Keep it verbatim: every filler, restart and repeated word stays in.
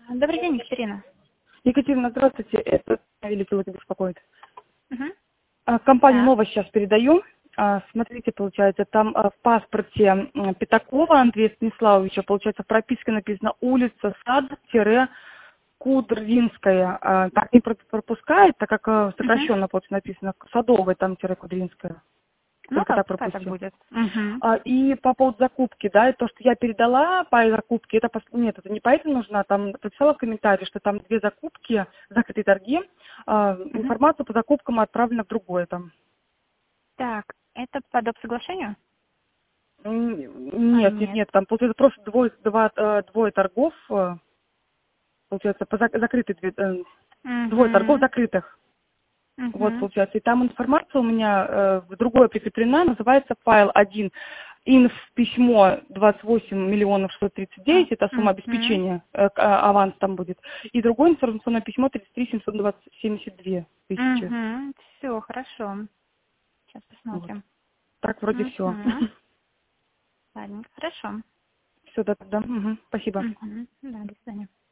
Добрый день, Екатерина. Екатерина, здравствуйте. Это Великий Луки беспокоит. Угу. А, Компанию Так. «Новость» сейчас передаю. А, Смотрите, получается, там а, в паспорте м, Пятакова Андрея Станиславовича, получается, в прописке написано улица Сад-Кудринская. А, Так не про- пропускает, так как а, Угу. сокращенно получается написано Садовая, там тире Кудринская. Ну, Только так, так пускай так пропустил. будет. Угу. А, И по поводу закупки, да, и то, что я передала по закупке, это пос- нет, это не по этому нужно, там написала в комментарии, что там две закупки, закрытые торги, а, Угу. информация по закупкам отправлена в другое там. Так, это по доп. Соглашению? М, А, Нет, нет, нет. нет, там получается просто двое, два, э, двое торгов, э, получается, по зак- закрытые две- э, двое торгов Угу. закрытых. Вот, Угу. получается, и там информация у меня э, в другое прикреплена, называется файл один. Инф письмо двадцать восемь миллионов шестьсот тридцать девять, это сумма Угу. обеспечения, э, к- а, аванс там будет. И другое информационное письмо тридцать три семьсот семьдесят две тысячи. Угу. Все, хорошо. Сейчас Вот. посмотрим. Так вроде все. Угу. Ладно, хорошо. Все, да, да. Мгм. Спасибо. Угу. Да, до свидания.